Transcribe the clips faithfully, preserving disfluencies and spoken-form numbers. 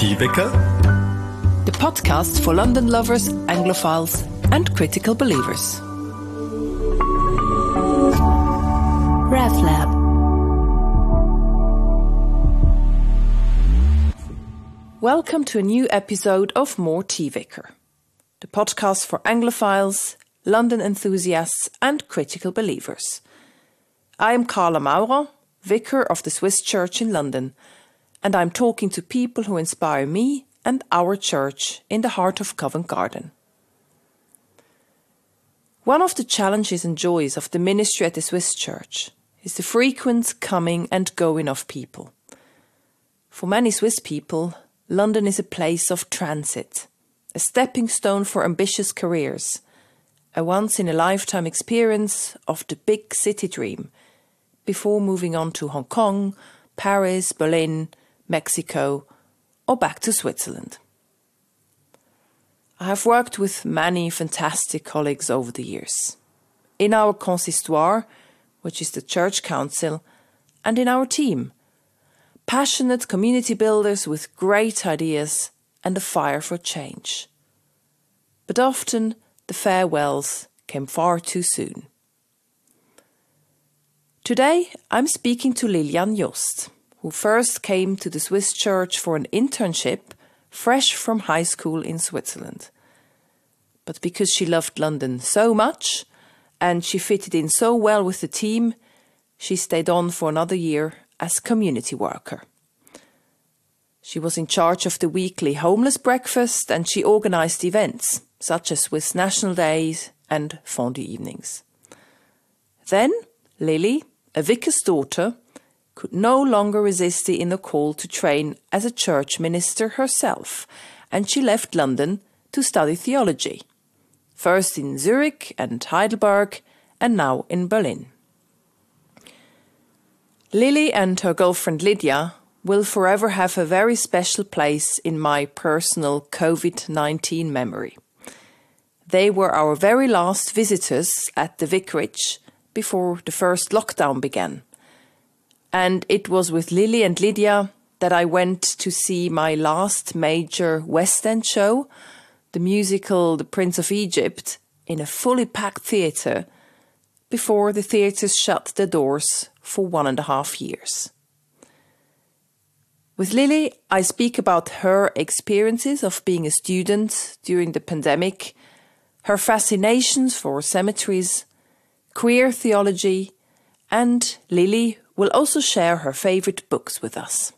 Motivwecker, the podcast for London lovers, Anglophiles and critical believers. RevLab. Welcome to a new episode of Motivwecker, the podcast for Anglophiles, London enthusiasts and critical believers. I am Carla Maurer, vicar of the Swiss Church in London, and I'm talking to people who inspire me and our church in the heart of Covent Garden. One of the challenges and joys of the ministry at the Swiss Church is the frequent coming and going of people. For many Swiss people, London is a place of transit, a stepping stone for ambitious careers, a once-in-a-lifetime experience of the big city dream, before moving on to Hong Kong, Paris, Berlin, Mexico, or back to Switzerland. I have worked with many fantastic colleagues over the years, in our consistoire, which is the church council, and in our team, passionate community builders with great ideas and a fire for change. But often the farewells came far too soon. Today I'm speaking to Lilian Jost, who first came to the Swiss Church for an internship fresh from high school in Switzerland. But because she loved London so much and she fitted in so well with the team, she stayed on for another year as community worker. She was in charge of the weekly homeless breakfast and she organized events such as Swiss National Days and fondue evenings. Then Lily, a vicar's daughter, could no longer resist the inner call to train as a church minister herself, and she left London to study theology, first in Zurich and Heidelberg, and now in Berlin. Lily and her girlfriend Lydia will forever have a very special place in my personal COVID nineteen memory. They were our very last visitors at the vicarage before the first lockdown began. And it was with Lily and Lydia that I went to see my last major West End show, the musical The Prince of Egypt, in a fully packed theatre, before the theatres shut their doors for one and a half years. With Lily, I speak about her experiences of being a student during the pandemic, her fascinations for cemeteries, queer theology, and Lily will also share her favourite books with us.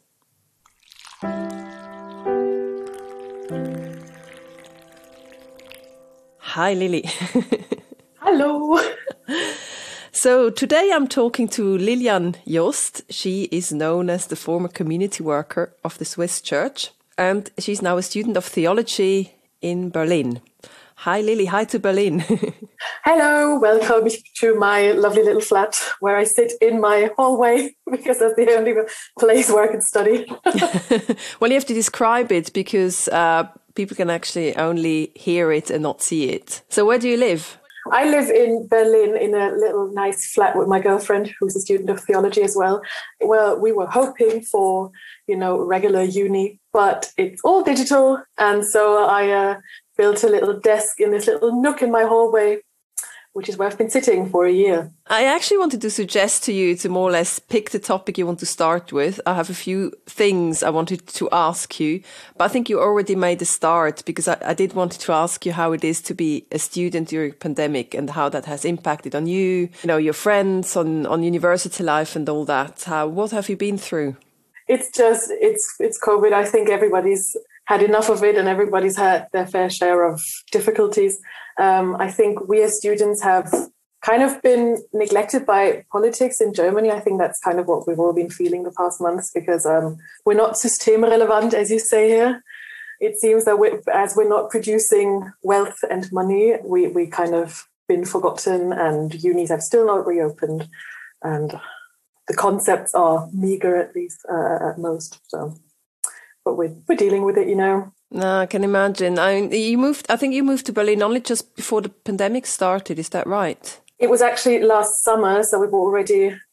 Hi, Lily. Hello. So today I'm talking to Lilian Jost. She is known as the former community worker of the Swiss Church, and she's now a student of theology in Berlin. Hi, Lily. Hi to Berlin. Hello. Welcome to my lovely little flat where I sit in my hallway because that's the only place where I can study. Well, you have to describe it because uh, people can actually only hear it and not see it. So where do you live? I live in Berlin in a little nice flat with my girlfriend, who's a student of theology as well. Well, we were hoping for, you know, regular uni, but it's all digital. And so I uh, built a little desk in this little nook in my hallway, which is where I've been sitting for a year. I actually wanted to suggest to you to more or less pick the topic you want to start with. I have a few things I wanted to ask you, but I think you already made a start because I, I did want to ask you how it is to be a student during the pandemic and how that has impacted on you, you know, your friends, on, on university life and all that. How, what have you been through? It's just, it's it's COVID. I think everybody's had enough of it and everybody's had their fair share of difficulties. Um, I think we as students have kind of been neglected by politics in Germany. I think that's kind of what we've all been feeling the past months because um, we're not systemrelevant, as you say here. It seems that we're, as we're not producing wealth and money, we, we kind of been forgotten and unis have still not reopened. And the concepts are meager, at least, uh, at most. So, but we're, we're dealing with it, you know. No, I can imagine. I mean, you moved. I think you moved to Berlin only just before the pandemic started. Is that right? It was actually last summer, so we've already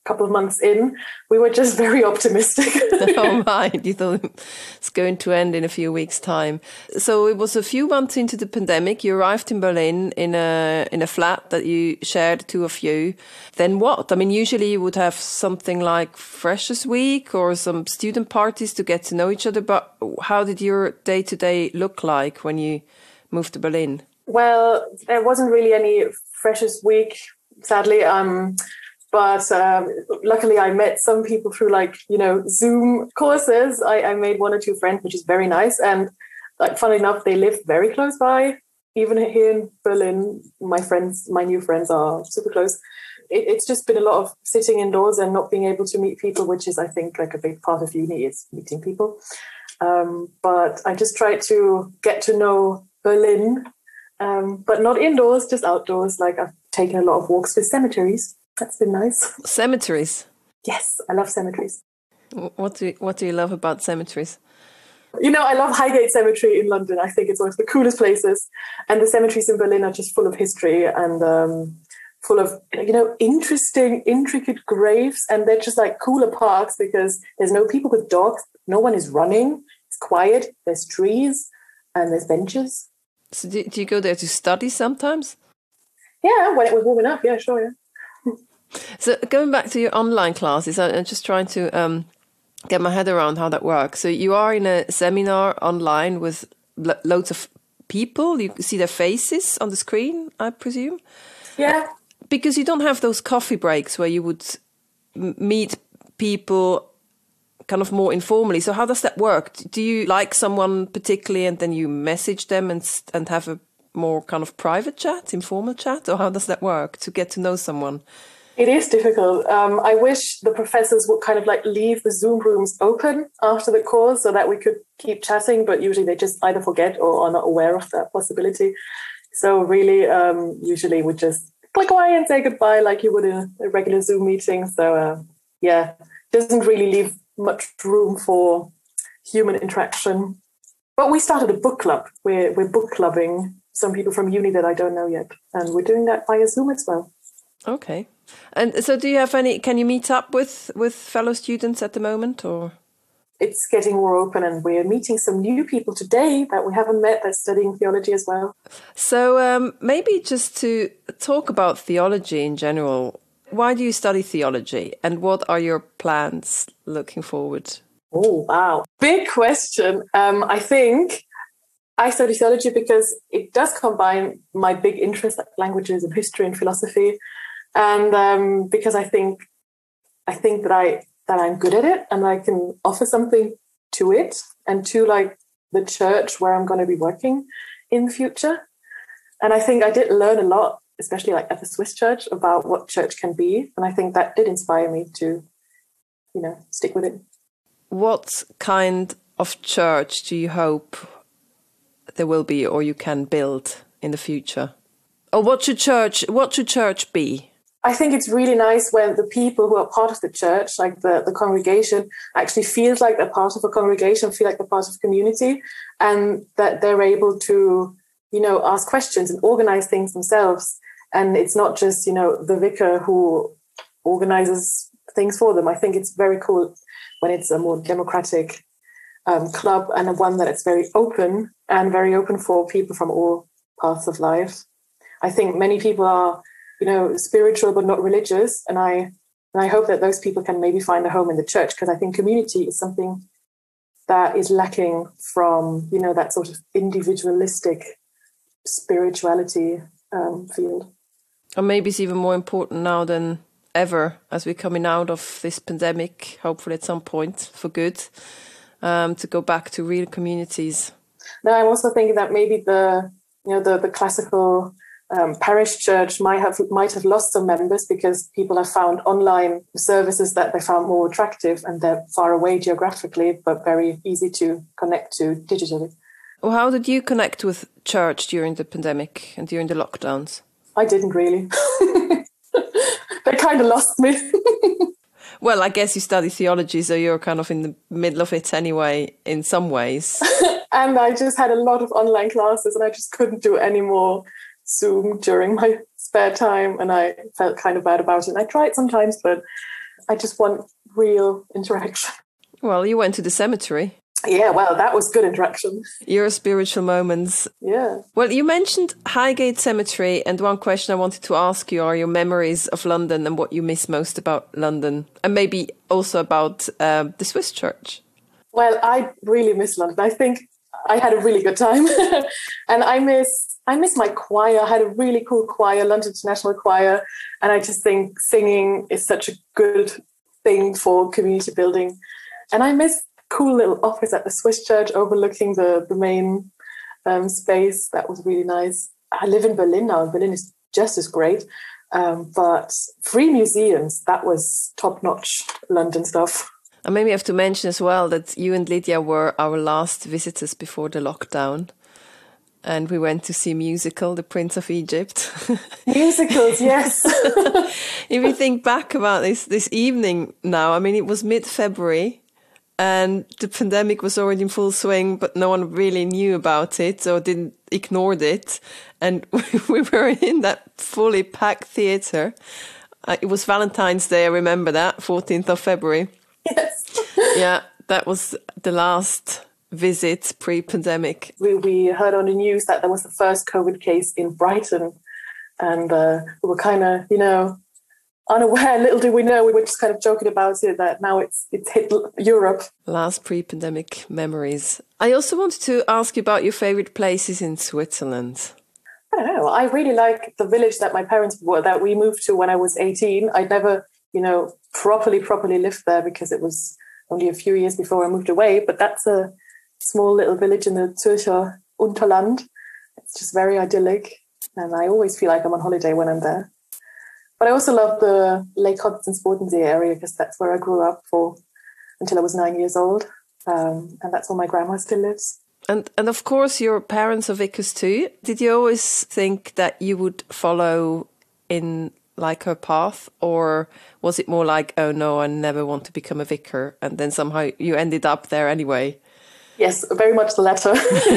couple of months in, we were just very optimistic. Oh, right. You thought it's going to end in a few weeks' time. So it was a few months into the pandemic. You arrived in Berlin in a in a flat that you shared, two of you. Then what? I mean, usually you would have something like Freshers Week or some student parties to get to know each other. But how did your day-to-day look like when you moved to Berlin? Well, there wasn't really any Freshers Week, sadly. Um, But um, luckily, I met some people through, like, you know, Zoom courses. I, I made one or two friends, which is very nice. And, like, funnily enough, they live very close by. Even here in Berlin, my friends, my new friends are super close. It, it's just been a lot of sitting indoors and not being able to meet people, which is, I think, like a big part of uni is meeting people. Um, but I just tried to get to know Berlin, um, but not indoors, just outdoors. Like, I've taken a lot of walks to cemeteries. That's been nice. Cemeteries? Yes, I love cemeteries. What do you, what do you love about cemeteries? You know, I love Highgate Cemetery in London. I think it's one of the coolest places. And the cemeteries in Berlin are just full of history and um, full of, you know, interesting, intricate graves. And they're just like cooler parks because there's no people with dogs. No one is running. It's quiet. There's trees and there's benches. So do, do you go there to study sometimes? Yeah, when it was warming up. Yeah, sure, yeah. So going back to your online classes, I'm just trying to um, get my head around how that works. So you are in a seminar online with lo- loads of people. You see their faces on the screen, I presume? Yeah. Because you don't have those coffee breaks where you would m- meet people kind of more informally. So how does that work? Do you like someone particularly and then you message them and and have a more kind of private chat, informal chat? Or how does that work to get to know someone? It is difficult. Um, I wish the professors would kind of like leave the Zoom rooms open after the course so that we could keep chatting, but usually they just either forget or are not aware of that possibility. So really, um, usually we just click away and say goodbye like you would in a regular Zoom meeting. So uh, yeah, doesn't really leave much room for human interaction. But we started a book club. We're, we're book clubbing some people from uni that I don't know yet. And we're doing that via Zoom as well. Okay. And so do you have any, can you meet up with, with fellow students at the moment or? It's getting more open and we're meeting some new people today that we haven't met that's studying theology as well. So um, maybe just to talk about theology in general, why do you study theology and what are your plans looking forward? Oh, wow. Big question. Um, I think I study theology because it does combine my big interests like languages and history and philosophy. And um, because I think I think that I that I'm good at it and I can offer something to it and to like the church where I'm going to be working in the future. And I think I did learn a lot, especially like at the Swiss church, about what church can be. And I think that did inspire me to, you know, stick with it. What kind of church do you hope there will be or you can build in the future? Or what should church what should church be? I think it's really nice when the people who are part of the church, like the, the congregation, actually feels like they're part of a congregation, feel like they're part of a community, and that they're able to, you know, ask questions and organize things themselves. And it's not just, you know, the vicar who organizes things for them. I think it's very cool when it's a more democratic um, club and one that it's very open and very open for people from all paths of life. I think many people are, you know, spiritual but not religious, and I and I hope that those people can maybe find a home in the church, because I think community is something that is lacking from, you know, that sort of individualistic spirituality um, field. Or maybe it's even more important now than ever as we're coming out of this pandemic, hopefully at some point for good, um, to go back to real communities. Now, I'm also thinking that maybe the, you know, the, the classical Um, parish church might have might have lost some members because people have found online services that they found more attractive, and they're far away geographically but very easy to connect to digitally. Well, how did you connect with church during the pandemic and during the lockdowns? I didn't really. They kind of lost me. Well, I guess you study theology, so you're kind of in the middle of it anyway, in some ways. And I just had a lot of online classes and I just couldn't do any more Zoom during my spare time, and I felt kind of bad about it. And I tried sometimes, but I just want real interaction. Well, you went to the cemetery. Yeah, well, that was good interaction. Your spiritual moments. Yeah. Well, you mentioned Highgate Cemetery, and one question I wanted to ask you are your memories of London and what you miss most about London, and maybe also about uh, the Swiss church. Well, I really miss London. I think I had a really good time. And I miss I miss my choir. I had a really cool choir, London International Choir. And I just think singing is such a good thing for community building. And I miss cool little office at the Swiss church overlooking the, the main um, space. That was really nice. I live in Berlin now, and Berlin is just as great. Um, but free museums, that was top-notch London stuff. And maybe I have to mention as well that you and Lydia were our last visitors before the lockdown. And we went to see musical, The Prince of Egypt. Musicals, yes. If you think back about this this evening now, I mean, it was mid-February. And the pandemic was already in full swing, but no one really knew about it or didn't ignored it. And we were in that fully packed theatre. Uh, it was Valentine's Day, I remember that, fourteenth of February. Yes. Yeah, that was the last visit pre-pandemic. We, we heard on the news that there was the first COVID case in Brighton. And uh, we were kind of, you know, unaware, little do we know, we were just kind of joking about it, that now it's it's hit Europe. Last pre-pandemic memories. I also wanted to ask you about your favorite places in Switzerland. I don't know. I really like the village that my parents were, that we moved to when I was eighteen. I'd never, you know, properly, properly lived there because it was only a few years before I moved away. But that's a small little village in the Zürcher Unterland. It's just very idyllic. And I always feel like I'm on holiday when I'm there. But I also love the Lake Constance Bodensee area because that's where I grew up for until I was nine years old. Um, and that's where my grandma still lives. And and of course, your parents are vicars too. Did you always think that you would follow in like her path? Or was it more like, oh no, I never want to become a vicar, and then somehow you ended up there anyway? Yes, very much the latter.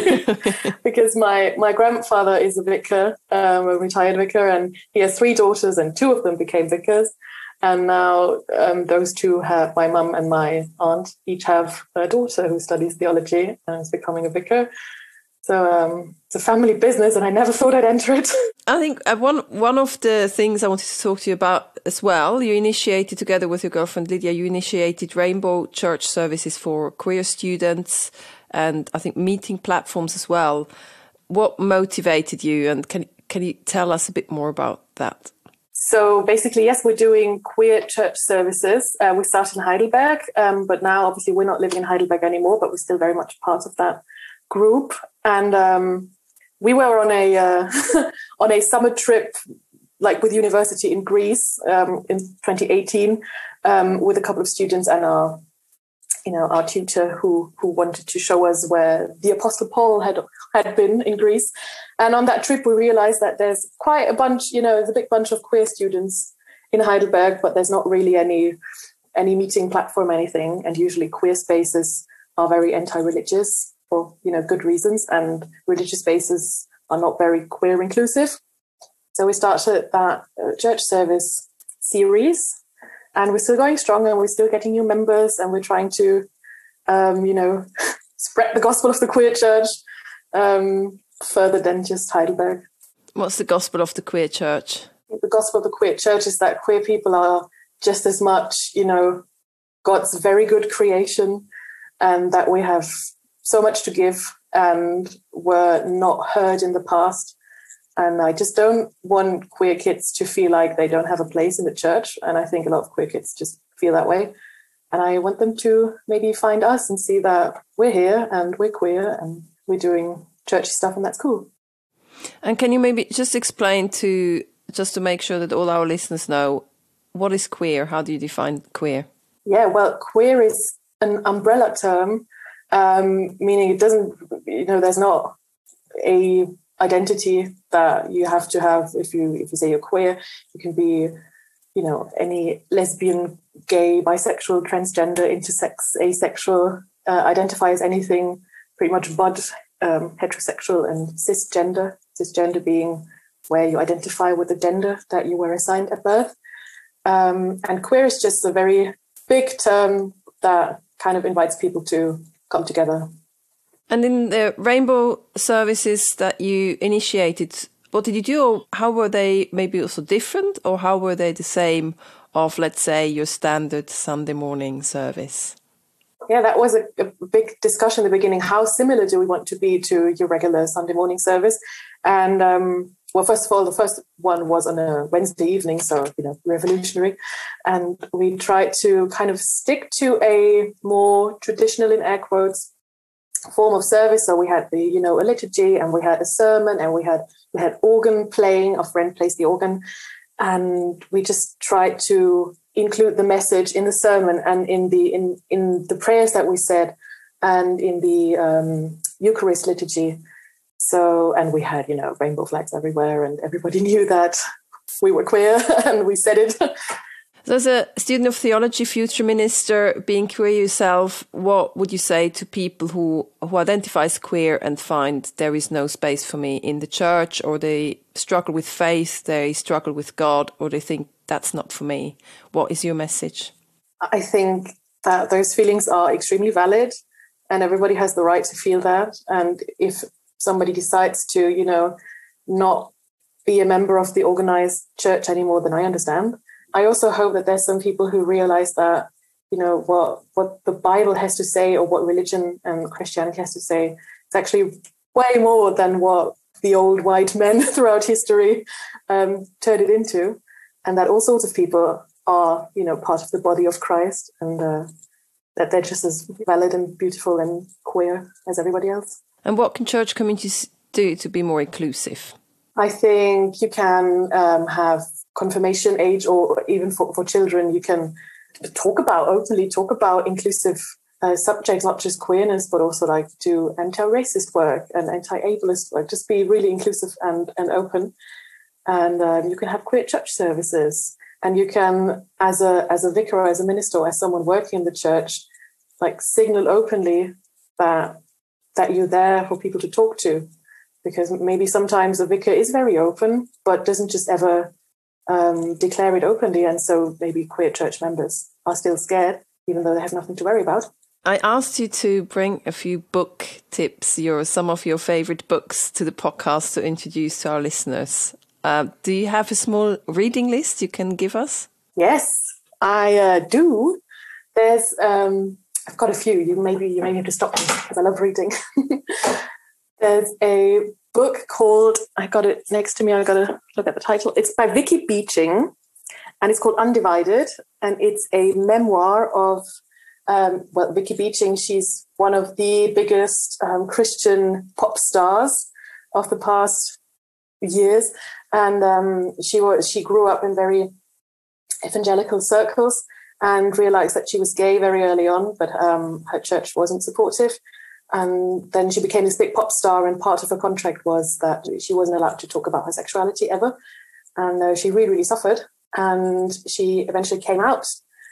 Because my, my grandfather is a vicar, um, a retired vicar, and he has three daughters, and two of them became vicars. And now um, those two have, my mum and my aunt, each have a daughter who studies theology and is becoming a vicar. So um, it's a family business, and I never thought I'd enter it. I think uh, one one of the things I wanted to talk to you about as well, you initiated, together with your girlfriend Lydia, you initiated Rainbow Church services for queer students, and I think meeting platforms as well. What motivated you, and can can you tell us a bit more about that? So basically, yes, we're doing queer church services. Uh, we started in Heidelberg, um, but now obviously we're not living in Heidelberg anymore, but we're still very much part of that group. And um, we were on a uh, on a summer trip, like with university in Greece um, in twenty eighteen, um, with a couple of students and our, you know, our tutor who who wanted to show us where the Apostle Paul had had been in Greece. And on that trip, we realized that there's quite a bunch, you know, there's a big bunch of queer students in Heidelberg, but there's not really any any meeting platform, anything. And usually queer spaces are very anti-religious for, you know, good reasons, and religious spaces are not very queer inclusive. So we started that uh, church service series, and we're still going strong, and we're still getting new members, and we're trying to, um, you know, spread the gospel of the queer church um, further than just Heidelberg. What's the gospel of the queer church? The gospel of the queer church is that queer people are just as much, you know, God's very good creation, and that we have so much to give and were not heard in the past. And I just don't want queer kids to feel like they don't have a place in the church. And I think a lot of queer kids just feel that way. And I want them to maybe find us and see that we're here and we're queer and we're doing churchy stuff, and that's cool. And can you maybe just explain to, just to make sure that all our listeners know, what is queer? How do you define queer? Yeah, well, queer is an umbrella term, um, meaning it doesn't, you know, there's not a identity that you have to have if you if you say you're queer. You can be, you know, any lesbian, gay, bisexual, transgender, intersex, asexual, uh, identify as anything pretty much but um, heterosexual, and cisgender. Cisgender being where you identify with the gender that you were assigned at birth. Um, and queer is just a very big term that kind of invites people to come together. And in the rainbow services that you initiated, what did you do? Or how were they maybe also different, or how were they the same of, let's say, your standard Sunday morning service? Yeah, that was a, a big discussion in the beginning. How similar do we want to be to your regular Sunday morning service? And um, well, first of all, the first one was on a Wednesday evening, so, you know, revolutionary. And we tried to kind of stick to a more traditional, in air quotes, form of service. So we had the, you know, a liturgy, and we had a sermon, and we had we had organ playing. A friend plays the organ, and we just tried to include the message in the sermon and in the in in the prayers that we said, and in the um, Eucharist liturgy. So, and we had, you know, rainbow flags everywhere, and everybody knew that we were queer, and we said it. So as a student of theology, future minister, being queer yourself, what would you say to people who, who identify as queer and find there is no space for me in the church, or they struggle with faith, they struggle with God, or they think that's not for me? What is your message? I think that those feelings are extremely valid, and everybody has the right to feel that. And if somebody decides to, you know, not be a member of the organized church anymore, then I understand. I also hope that there's some people who realize that, you know, what what the Bible has to say, or what religion and Christianity has to say, it's actually way more than what the old white men throughout history um, turned it into, and that all sorts of people are, you know, part of the body of Christ, and uh, that they're just as valid and beautiful and queer as everybody else. And what can church communities do to be more inclusive? I think you can um, have confirmation age, or even for, for children, you can talk about, openly talk about inclusive uh, subjects, not just queerness, but also like do anti-racist work and anti-ableist work. Just be really inclusive and, and open. And um, you can have queer church services. And you can, as a as a vicar or as a minister or as someone working in the church, like signal openly that that you're there for people to talk to. Because maybe sometimes a vicar is very open, but doesn't just ever um, declare it openly. And so maybe queer church members are still scared, even though they have nothing to worry about. I asked you to bring a few book tips, your some of your favorite books, to the podcast to introduce to our listeners. Uh, do you have a small reading list you can give us? Yes, I uh, do. There's, um, I've got a few. You maybe you maybe have to stop me because I love reading. There's a book called, I got it next to me, I got to look at the title. It's by Vicky Beeching, and it's called Undivided. And it's a memoir of, um, well, Vicky Beeching, she's one of the biggest um, Christian pop stars of the past years. And um, she was, she grew up in very evangelical circles and realized that she was gay very early on, but um, her church wasn't supportive. And then she became this big pop star, and part of her contract was that she wasn't allowed to talk about her sexuality ever. And uh, she really, really suffered. And she eventually came out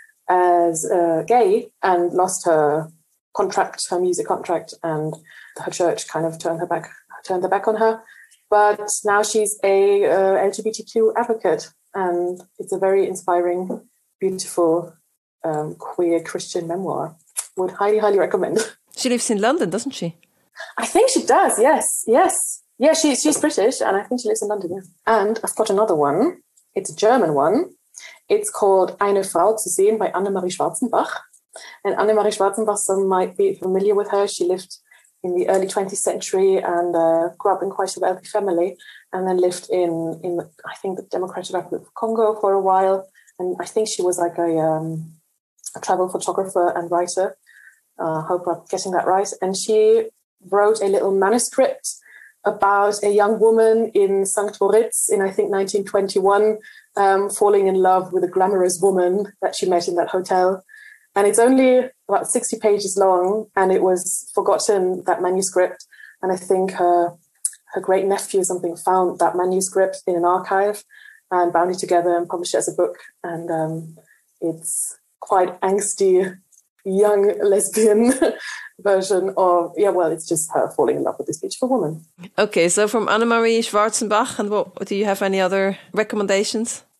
as uh, gay and lost her contract, her music contract, and her church kind of turned her back, turned her back on her. But now she's a uh, L G B T Q advocate, and it's a very inspiring, beautiful, um, queer Christian memoir. Would highly, highly recommend. She lives in London, doesn't she? I think she does, yes, yes. Yeah, she, she's British, and I think she lives in London, yeah. And I've got another one. It's a German one. It's called Eine Frau zu sehen by Annemarie Schwarzenbach. And Annemarie Schwarzenbach, some might be familiar with her. She lived in the early twentieth century and uh, grew up in quite a wealthy family, and then lived in, in I think, the Democratic Republic of Congo for a while. And I think she was like a, um, a travel photographer and writer. I uh, hope I'm getting that right. And she wrote a little manuscript about a young woman in Sankt Moritz in, I think, nineteen twenty-one, um, falling in love with a glamorous woman that she met in that hotel. And it's only about sixty pages long, and it was forgotten, that manuscript. And I think her, her great nephew or something found that manuscript in an archive and bound it together and published it as a book. And um, it's quite angsty, young lesbian version of, yeah, well, it's just her falling in love with this beautiful woman. Okay, so from Annemarie Schwarzenbach, and what do you have any other recommendations?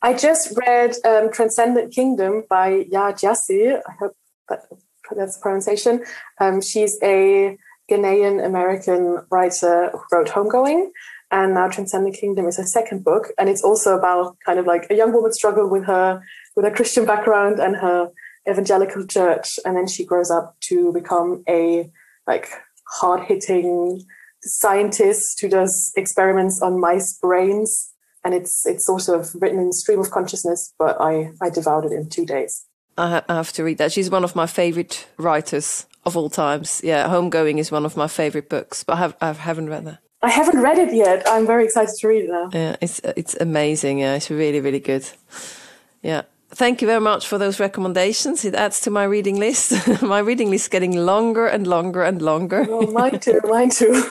I just read um, Transcendent Kingdom by Yaa Gyasi. I hope that, that's the pronunciation. Um, she's a Ghanaian American writer who wrote Homegoing, and now Transcendent Kingdom is her second book, and it's also about kind of like a young woman's struggle with her with her Christian background and her evangelical church, and then she grows up to become a like hard-hitting scientist who does experiments on mice brains. And it's it's sort of written in stream of consciousness, but I, I devoured it in two days. I, ha- I have to read that. She's one of my favorite writers of all times. Yeah, Homegoing is one of my favorite books, but I, have, I haven't read that. I haven't read it yet. I'm very excited to read it now. Yeah, it's it's amazing. Yeah, it's really, really good. Yeah. Thank you very much for those recommendations. It adds to my reading list. My reading list is getting longer and longer and longer. Oh, mine too, mine too.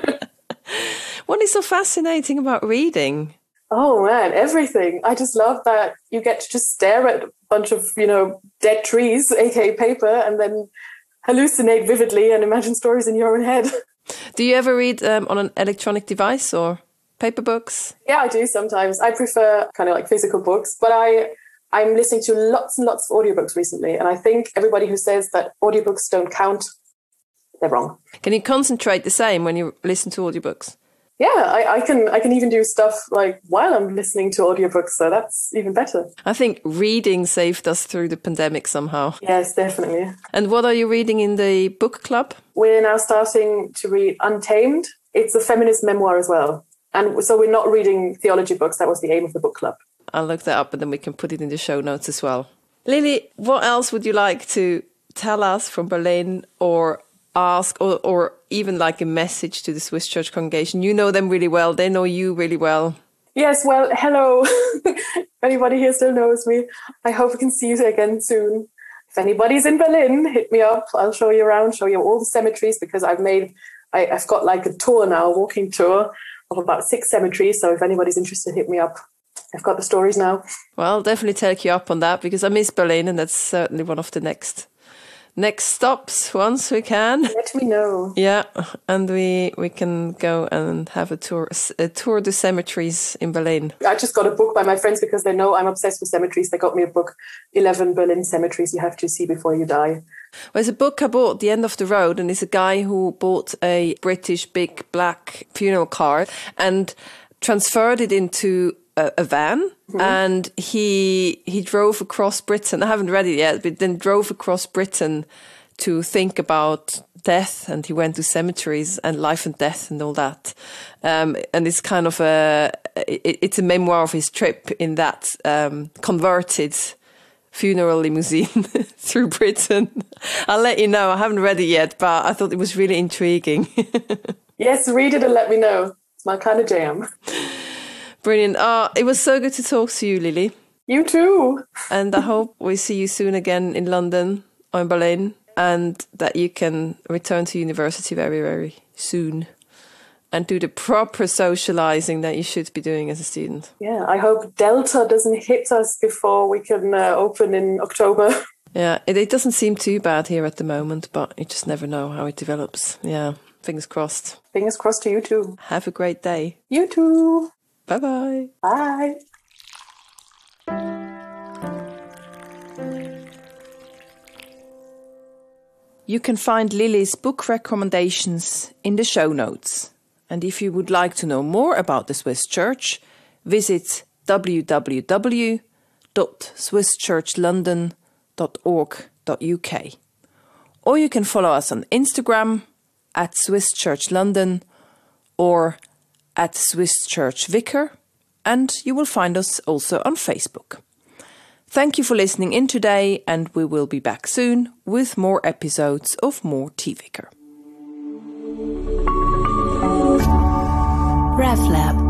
What is so fascinating about reading? Oh man, everything. I just love that you get to just stare at a bunch of, you know, dead trees, aka paper, and then hallucinate vividly and imagine stories in your own head. Do you ever read um, on an electronic device or paper books? Yeah, I do sometimes. I prefer kind of like physical books, but I, I'm listening to lots and lots of audiobooks recently, and I think everybody who says that audiobooks don't count, they're wrong. Can you concentrate the same when you listen to audiobooks? Yeah, I, I can I can even do stuff like while I'm listening to audiobooks, so that's even better. I think reading saved us through the pandemic somehow. Yes, definitely. And what are you reading in the book club? We're now starting to read Untamed. It's a feminist memoir as well. And so we're not reading theology books. That was the aim of the book club. I'll look that up and then we can put it in the show notes as well. Lily, what else would you like to tell us from Berlin or ask or, or even like a message to the Swiss Church congregation? You know them really well. They know you really well. Yes, well, hello. If anybody here still knows me, I hope we can see you again soon. If anybody's in Berlin, hit me up. I'll show you around, show you all the cemeteries, because I've made, I, I've got like a tour now, a walking tour of about six cemeteries. So if anybody's interested, hit me up. I've got the stories now. Well, I'll definitely take you up on that because I miss Berlin, and that's certainly one of the next next stops once we can. Let me know. Yeah, and we we can go and have a tour a tour the cemeteries in Berlin. I just got a book by my friends because they know I'm obsessed with cemeteries. They got me a book, eleven Berlin cemeteries you have to see before you die. Well, there's a book I bought, The End of the Road, and it's a guy who bought a British big black funeral car and transferred it into a, a van, mm-hmm. and he he drove across Britain. I haven't read it yet, but then drove across Britain to think about death, and he went to cemeteries and life and death and all that. Um, and it's kind of a it, it's a memoir of his trip in that um, converted funeral limousine through Britain. I'll let you know. I haven't read it yet, but I thought it was really intriguing. Yes, read it and let me know. It's my kind of jam. Brilliant. Oh, it was so good to talk to you, Lily. You too. And I hope we see you soon again in London or in Berlin, and that you can return to university very, very soon and do the proper socializing that you should be doing as a student. Yeah, I hope Delta doesn't hit us before we can uh, open in October. Yeah, it, it doesn't seem too bad here at the moment, but you just never know how it develops. Yeah, fingers crossed. Fingers crossed to you too. Have a great day. You too. Bye-bye. Bye. You can find Lily's book recommendations in the show notes. And if you would like to know more about the Swiss Church, visit w w w dot swiss church london dot org dot u k. Or you can follow us on Instagram at Swiss Church London or at Swiss Church Vicar, and you will find us also on Facebook. Thank you for listening in today, and we will be back soon with more episodes of More Tea Vicar. RevLab.